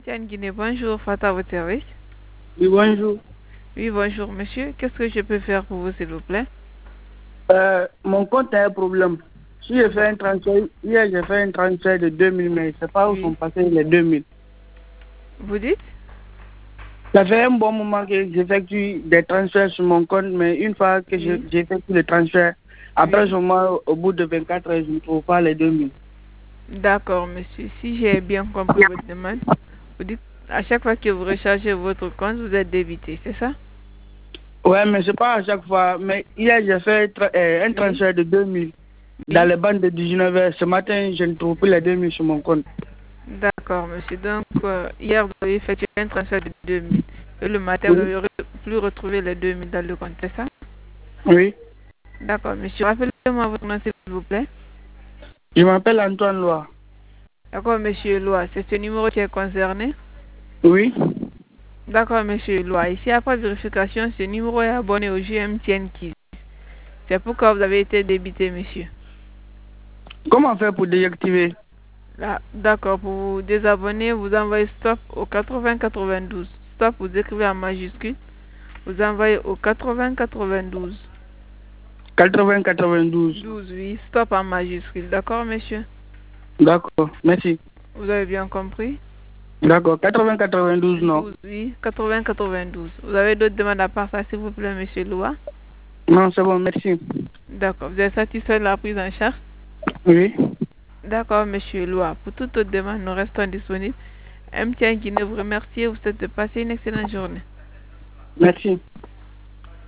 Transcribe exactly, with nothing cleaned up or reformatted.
Tiens, Guinée, bonjour, Fata à votre service. Oui, bonjour. Oui, bonjour, monsieur. Qu'est-ce que je peux faire pour vous, s'il vous plaît? Euh, mon compte a un problème. Si j'ai fait un transfert, hier j'ai fait un transfert de deux mille, mais je ne sais pas où Oui. sont passés les deux mille. Vous dites? Ça fait un bon moment que j'effectue des transferts sur mon compte, mais une fois que je- Oui. j'effectue le transfert, après Oui. ce mois, au bout de vingt-quatre heures, je ne trouve pas les deux mille. D'accord, monsieur. Si j'ai bien compris votre demande, vous dites à chaque fois que vous rechargez votre compte, vous êtes débité, c'est ça? Ouais, mais c'est pas à chaque fois. Mais hier, j'ai fait tra- euh, un Oui. transfert de deux mille dans Oui. les bandes de dix-neuf heures. Ce matin, je ne trouve plus les deux mille sur mon compte. D'accord, monsieur. Donc, euh, hier, vous avez effectué un transfert de deux mille. Et le matin, vous Oui. n'avez re- plus retrouvé les deux mille dans le compte, c'est ça? Oui. D'accord, monsieur. Rappelez-moi votre nom, s'il vous plaît. Je m'appelle Antoine Loa. D'accord, monsieur Loa. C'est ce numéro qui est concerné? Oui. D'accord, monsieur Loa. Ici, après vérification, ce numéro est abonné au G M T N Kids. C'est pourquoi vous avez été débité, monsieur. Comment faire pour désactiver? Là, d'accord, pour vous désabonner, vous envoyez stop au quatre-vingts quatre-vingt-douze. Stop, vous écrivez en majuscule. Vous envoyez au quatre-vingts quatre-vingt-douze. quatre-vingts quatre-vingt-douze. douze, oui, stop en majuscule. D'accord, monsieur? D'accord, merci. Vous avez bien compris? D'accord, quatre-vingts quatre-vingt-douze, non? douze, oui, quatre-vingts quatre-vingt-douze. Vous avez d'autres demandes à part ça, s'il vous plaît, monsieur Loa? Non, c'est bon, merci. D'accord, vous êtes satisfait de la prise en charge? Oui. D'accord, monsieur Loa. Pour toute autre demande, nous restons disponibles. M T N Guinée vous remercie et vous souhaite de passer une excellente journée. Merci.